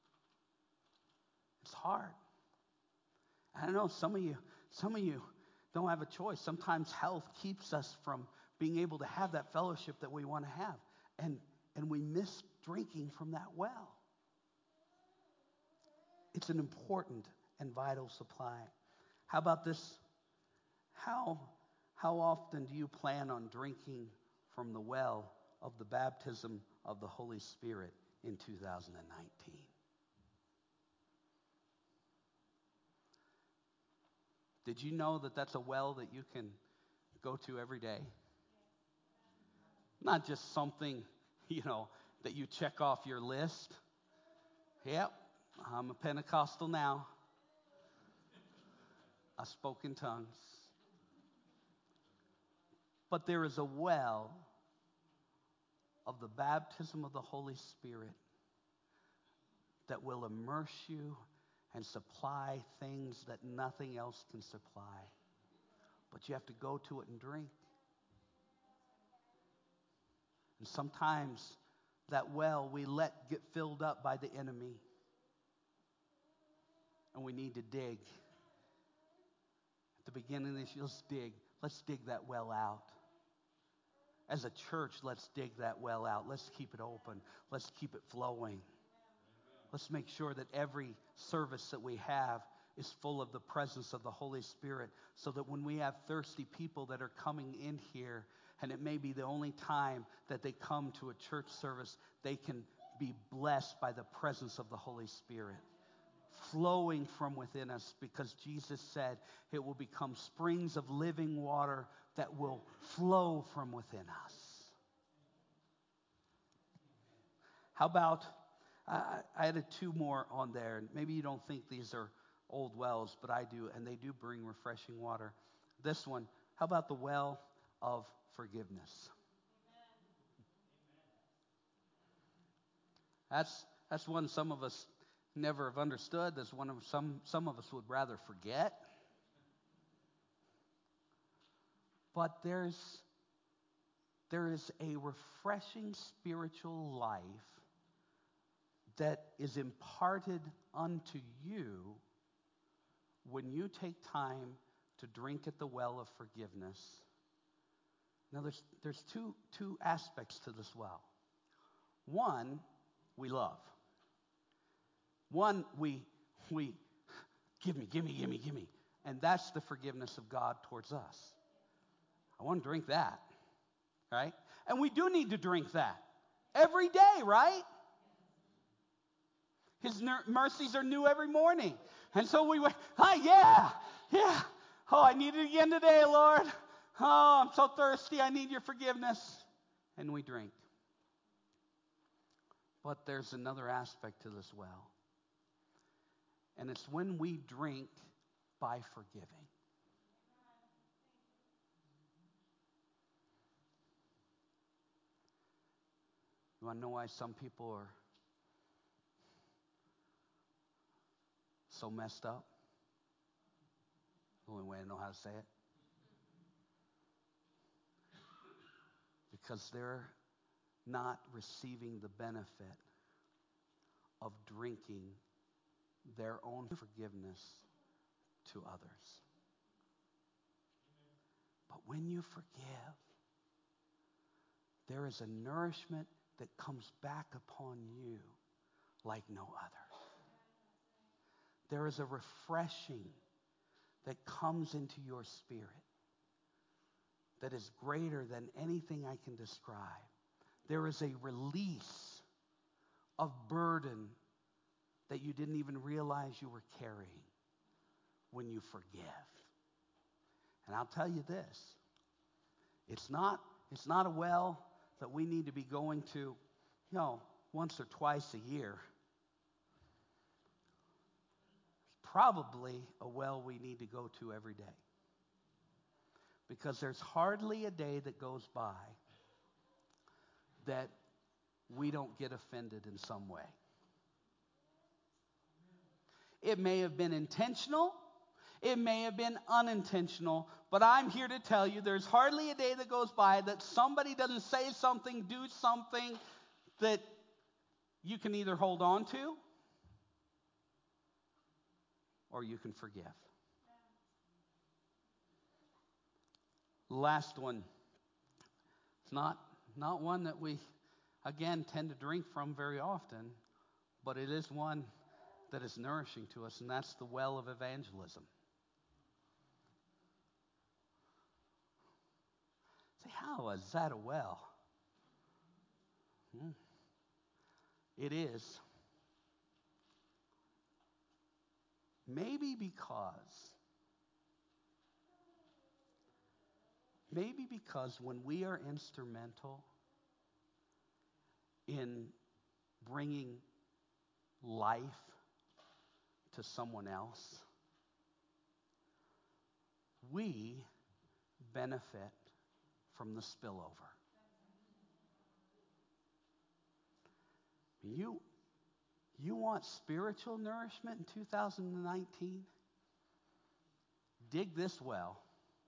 It's hard. I don't know, some of you don't have a choice. Sometimes health keeps us from being able to have that fellowship that we want to have. And we miss drinking from that well. It's an important and vital supply. How about this? How often do you plan on drinking from the well of the baptism of the Holy Spirit in 2019? Did you know that that's a well that you can go to every day? Not just something, that you check off your list. Yep, I'm a Pentecostal now. I spoke in tongues. But there is a well of the baptism of the Holy Spirit that will immerse you and supply things that nothing else can supply. But you have to go to it and drink. And sometimes that well we let get filled up by the enemy. And we need to dig. At the beginning of this, let's dig. Let's dig that well out. As a church, let's dig that well out. Let's keep it open. Let's keep it flowing. Let's make sure that every service that we have is full of the presence of the Holy Spirit, so that when we have thirsty people that are coming in here, and it may be the only time that they come to a church service, they can be blessed by the presence of the Holy Spirit flowing from within us, because Jesus said it will become springs of living water that will flow from within us. How about, I added two more on there. Maybe you don't think these are old wells, but I do, and they do bring refreshing water. This one, how about the well of forgiveness? That's one some of us never have understood. That's one of some of us would rather forget. But there is a refreshing spiritual life that is imparted unto you when you take time to drink at the well of forgiveness. Now there's two aspects to this well. One, we love. One, we give me. And that's the forgiveness of God towards us. I want to drink that, right? And we do need to drink that every day, right? His mercies are new every morning. And so we went, yeah. Oh, I need it again today, Lord. Oh, I'm so thirsty. I need your forgiveness. And we drink. But there's another aspect to this well. And it's when we drink by forgiving. You want to know why some people are so messed up? The only way I know how to say it. Because they're not receiving the benefit of drinking their own forgiveness to others. But when you forgive, there is a nourishment that comes back upon you like no other. There is a refreshing that comes into your spirit that is greater than anything I can describe. There is a release of burden that you didn't even realize you were carrying when you forgive. And I'll tell you this, it's not a well that we need to be going to, once or twice a year. It's probably a well we need to go to every day. Because there's hardly a day that goes by that we don't get offended in some way. It may have been intentional. It may have been unintentional. But I'm here to tell you there's hardly a day that goes by that somebody doesn't say something, do something that you can either hold on to or you can forgive. Last one. It's not one that we, again, tend to drink from very often, but it is one that is nourishing to us, and that's the well of evangelism. Say, how is that a well? It is. Maybe because when we are instrumental in bringing life to someone else, we benefit from the spillover. You want spiritual nourishment in 2019? Dig this well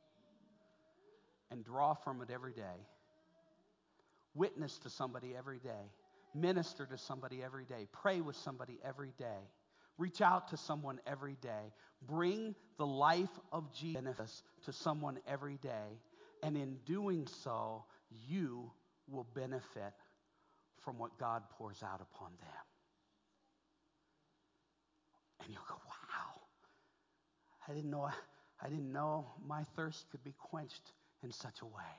and draw from it every day. Witness to somebody every day. Minister to somebody every day. Pray with somebody every day. Reach out to someone every day. Bring the life of Jesus to someone every day. And in doing so, you will benefit from what God pours out upon them. And you'll go, wow, I didn't know my thirst could be quenched in such a way.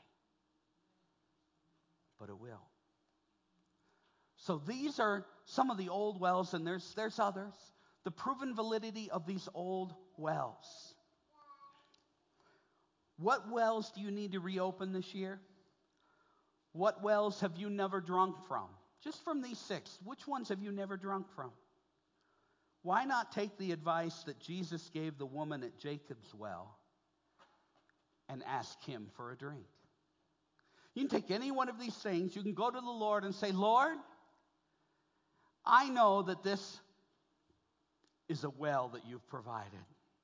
But it will. So these are some of the old wells, and there's others. The proven validity of these old wells. What wells do you need to reopen this year? What wells have you never drunk from? Just from these 6, which ones have you never drunk from? Why not take the advice that Jesus gave the woman at Jacob's well and ask him for a drink? You can take any one of these things. You can go to the Lord and say, Lord, I know that this is a well that you've provided.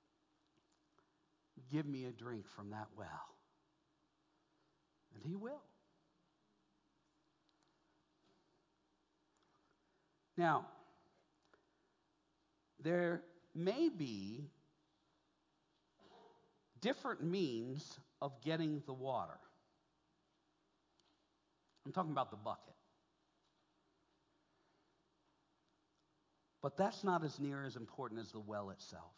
Give me a drink from that well. And he will. Now, there may be different means of getting the water. I'm talking about the bucket. But that's not as near as important as the well itself.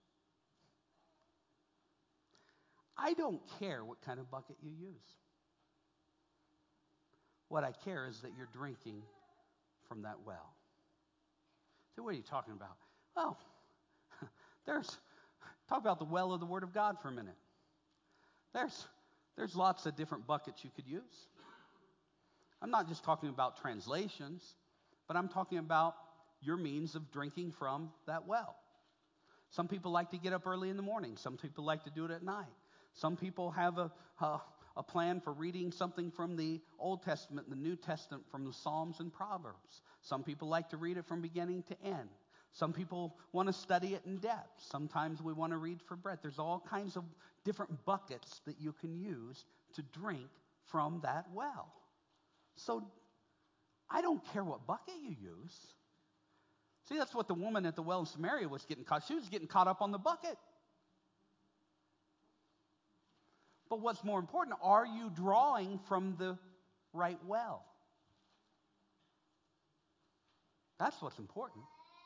I don't care what kind of bucket you use. What I care is that you're drinking from that well. So what are you talking about? Well, talk about the well of the Word of God for a minute. There's lots of different buckets you could use. I'm not just talking about translations, but I'm talking about your means of drinking from that well. Some people like to get up early in the morning. Some people like to do it at night. Some people have a plan for reading something from the Old Testament and the New Testament, from the Psalms and Proverbs. Some people like to read it from beginning to end. Some people want to study it in depth. Sometimes we want to read for bread. There's all kinds of different buckets that you can use to drink from that well. So I don't care what bucket you use. See, that's what the woman at the well in Samaria was getting caught. She was getting caught up on the bucket. But what's more important, are you drawing from the right well? That's what's important.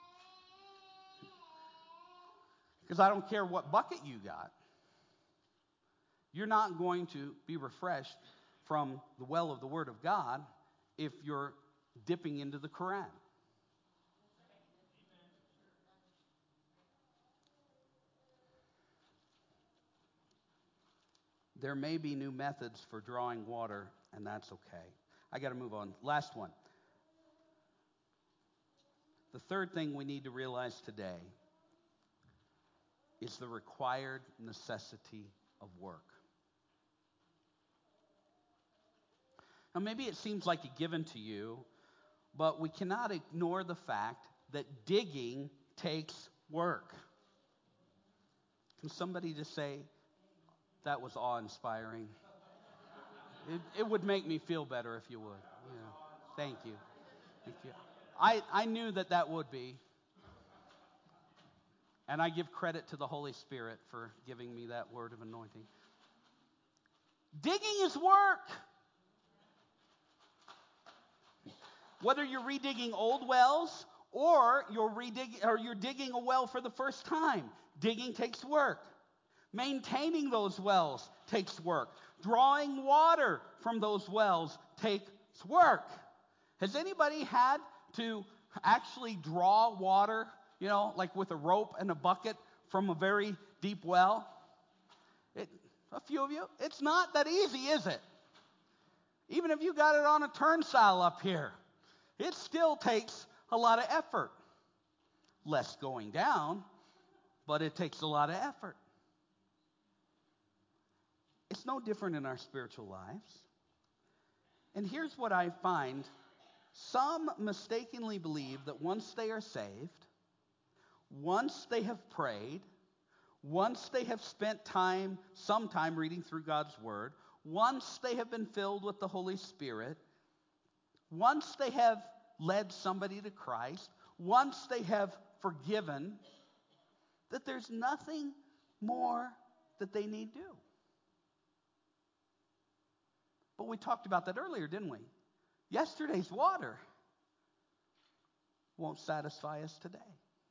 Because I don't care what bucket you got. You're not going to be refreshed from the well of the Word of God if you're dipping into the Quran. There may be new methods for drawing water, and that's okay. I got to move on. Last one. The third thing we need to realize today is the required necessity of work. Now, maybe it seems like a given to you, but we cannot ignore the fact that digging takes work. Can somebody just say, that was awe-inspiring? It would make me feel better if you would. Yeah. Thank you. Thank you. I knew that would be. And I give credit to the Holy Spirit for giving me that word of anointing. Digging is work. Whether you're redigging old wells or you're digging a well for the first time, digging takes work. Maintaining those wells takes work. Drawing water from those wells takes work. Has anybody had to actually draw water, like with a rope and a bucket from a very deep well? A few of you? It's not that easy, is it? Even if you got it on a turnstile up here, it still takes a lot of effort. Less going down, but it takes a lot of effort. It's no different in our spiritual lives. And here's what I find. Some mistakenly believe that once they are saved, once they have prayed, once they have spent some time reading through God's Word, once they have been filled with the Holy Spirit, once they have led somebody to Christ, once they have forgiven that there's nothing more that they need do. But we talked about that earlier, didn't we? Yesterday's water won't satisfy us today.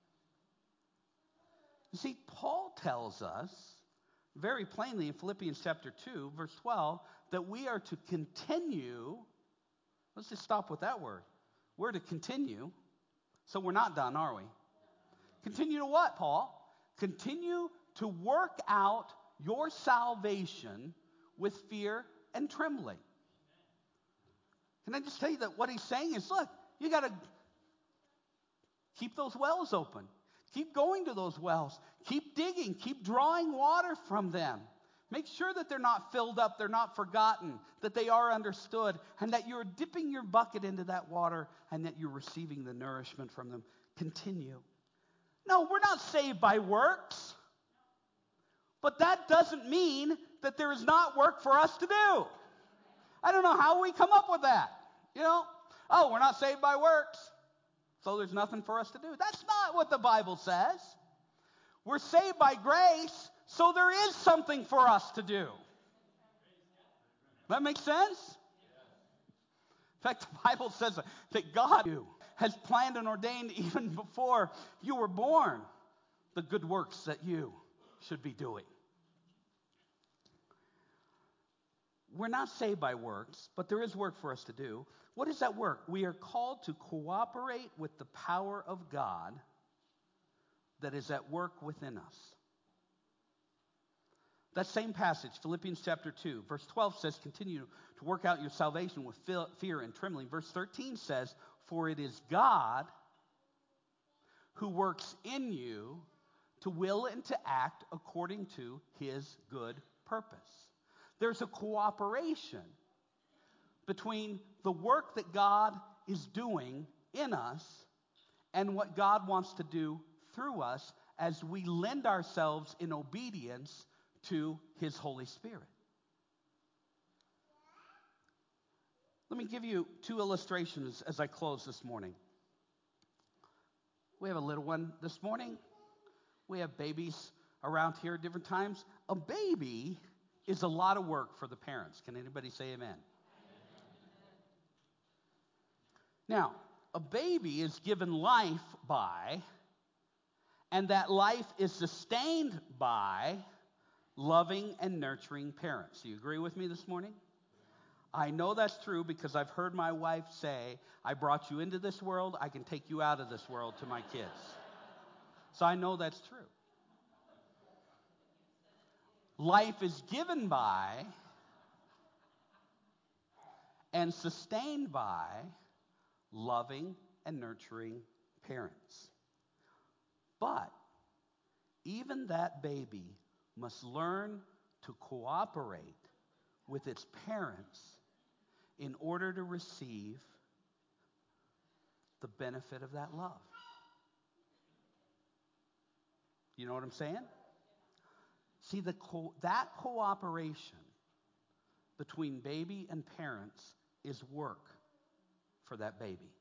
You see, Paul tells us very plainly in Philippians chapter 2, verse 12, that we are to continue. Let's just stop with that word. We're to continue. So we're not done, are we? Continue to what, Paul? Continue to work out your salvation with fear and trembling. Can I just tell you that what he's saying is, look, you got to keep those wells open. Keep going to those wells. Keep digging. Keep drawing water from them. Make sure that they're not filled up, they're not forgotten, that they are understood, and that you're dipping your bucket into that water and that you're receiving the nourishment from them. Continue. No, we're not saved by works. But that doesn't mean that there is not work for us to do. I don't know how we come up with that. Oh, we're not saved by works, so there's nothing for us to do. That's not what the Bible says. We're saved by grace, so there is something for us to do. That makes sense? In fact, the Bible says that God has planned and ordained even before you were born the good works that you should be doing. We're not saved by works, but there is work for us to do. What is that work? We are called to cooperate with the power of God that is at work within us. That same passage, Philippians chapter 2, verse 12 says, continue to work out your salvation with fear and trembling. Verse 13 says, for it is God who works in you to will and to act according to his good purpose. There's a cooperation between the work that God is doing in us and what God wants to do through us as we lend ourselves in obedience to his Holy Spirit. Let me give you two illustrations as I close this morning. We have a little one this morning. We have babies around here at different times. A baby is a lot of work for the parents. Can anybody say amen? Now, a baby is given life by, and that life is sustained by, loving and nurturing parents. Do you agree with me this morning? I know that's true because I've heard my wife say, I brought you into this world, I can take you out of this world to my kids. So I know that's true. Life is given by and sustained by loving and nurturing parents. But even that baby must learn to cooperate with its parents in order to receive the benefit of that love. You know what I'm saying? See, that cooperation between baby and parents is work for that baby.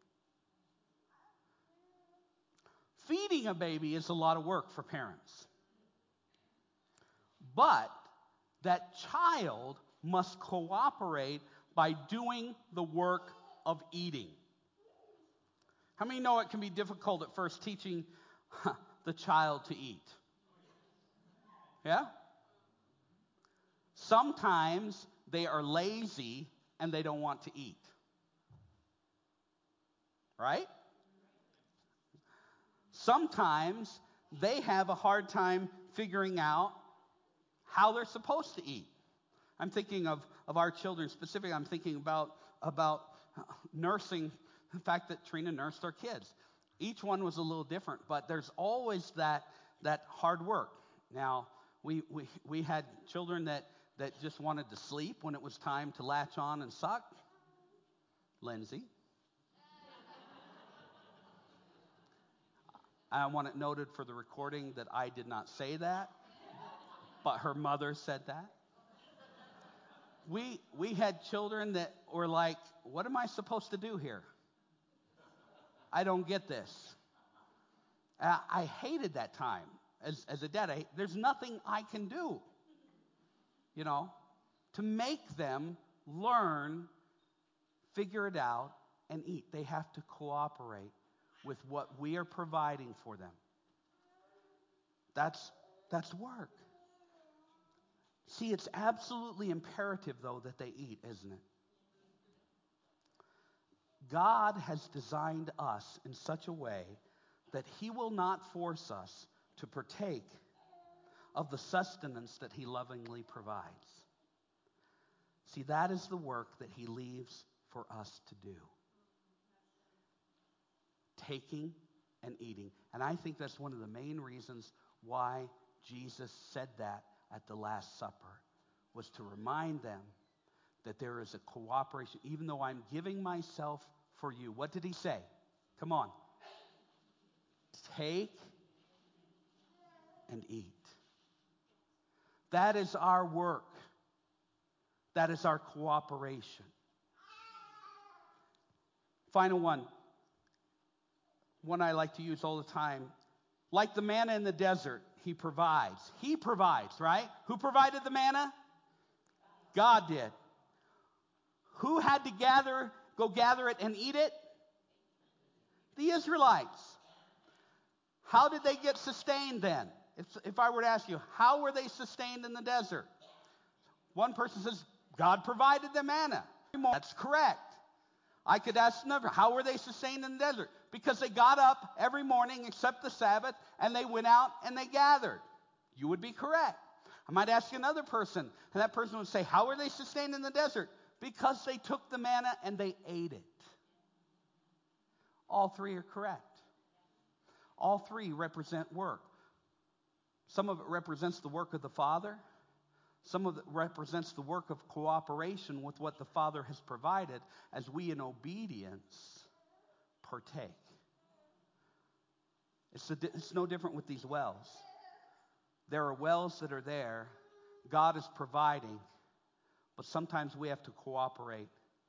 Feeding a baby is a lot of work for parents. But that child must cooperate by doing the work of eating. How many know it can be difficult at first teaching the child to eat? Yeah? Sometimes they are lazy and they don't want to eat. Right? Sometimes they have a hard time figuring out how they're supposed to eat. I'm thinking of our children specifically. I'm thinking about nursing, the fact that Trina nursed our kids. Each one was a little different, but there's always that hard work. Now, we had children that just wanted to sleep when it was time to latch on and suck. Lindsay. I want it noted for the recording that I did not say that, but her mother said that. We had children that were like, what am I supposed to do here? I don't get this. I hated that time. As a dad, there's nothing I can do, to make them learn, figure it out, and eat. They have to cooperate with what we are providing for them. That's work. See, it's absolutely imperative, though, that they eat, isn't it? God has designed us in such a way that He will not force us to partake of the sustenance that He lovingly provides. See, that is the work that He leaves for us to do. Taking and eating. And I think that's one of the main reasons why Jesus said that at the Last Supper, was to remind them that there is a cooperation. Even though I'm giving myself for you. What did He say? Come on. Take and eat. That is our work. That is our cooperation. Final one. One I like to use all the time. Like the manna in the desert, He provides. He provides, right? Who provided the manna? God did. Who had to go gather it and eat it? The Israelites. How did they get sustained then? If I were to ask you, how were they sustained in the desert? One person says, God provided the manna. That's correct. I could ask another, how were they sustained in the desert? Because they got up every morning except the Sabbath, and they went out and they gathered. You would be correct. I might ask another person, and that person would say, how were they sustained in the desert? Because they took the manna and they ate it. All three are correct. All three represent work. Some of it represents the work of the Father. Some of it represents the work of cooperation with what the Father has provided as we in obedience partake. It's no different with these wells. There are wells that are there. God is providing. But sometimes we have to cooperate.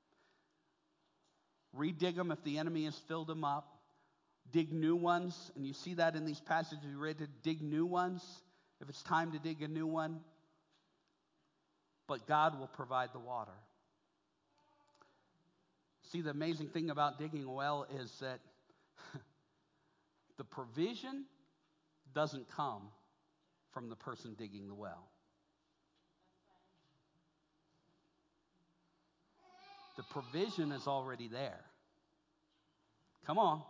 Redig them if the enemy has filled them up. Dig new ones. And you see that in these passages we read, to dig new ones if it's time to dig a new one. But God will provide the water. See, the amazing thing about digging a well is that the provision doesn't come from the person digging the well. The provision is already there. Come on.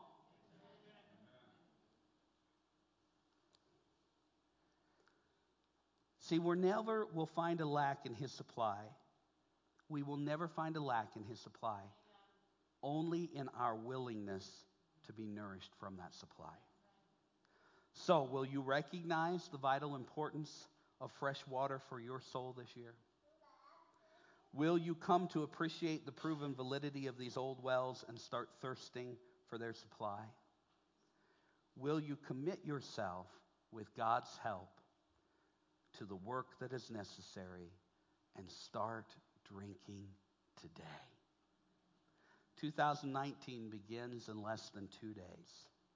See, we never will find a lack in His supply. We will never find a lack in His supply. Only in our willingness to be nourished from that supply. So, will you recognize the vital importance of fresh water for your soul this year? Will you come to appreciate the proven validity of these old wells and start thirsting for their supply? Will you commit yourself with God's help to the work that is necessary and start drinking today? 2019 begins in less than 2 days.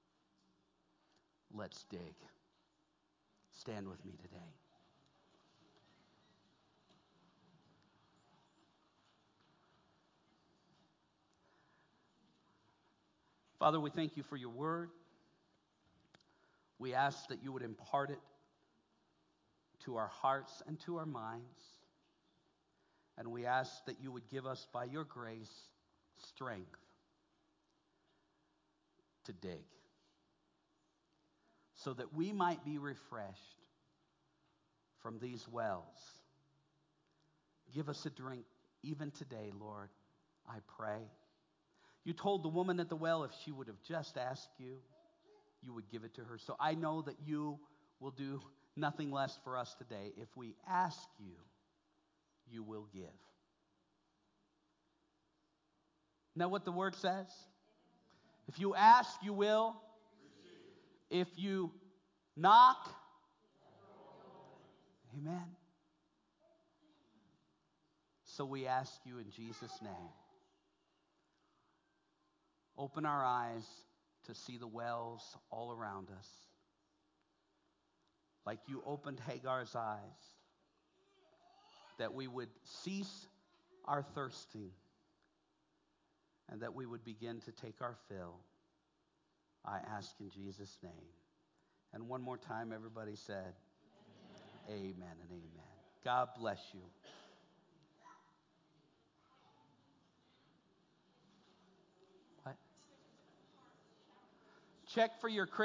Let's dig. Stand with me today. Father, we thank You for Your word. We ask that You would impart it to our hearts and to our minds. And we ask that You would give us, by Your grace, strength to dig, so that we might be refreshed from these wells. Give us a drink even today, Lord, I pray. You told the woman at the well if she would have just asked You, You would give it to her. So I know that You will do nothing less for us today. If we ask You, You will give. Isn't that what the word says? If you ask, you will. If you knock, amen. So we ask You in Jesus' name, open our eyes to see the wells all around us. Like you opened Hagar's eyes, that we would cease our thirsting and that we would begin to take our fill. I ask in Jesus' name. And one more time, everybody said, amen, amen and amen. God bless you. What? Check for your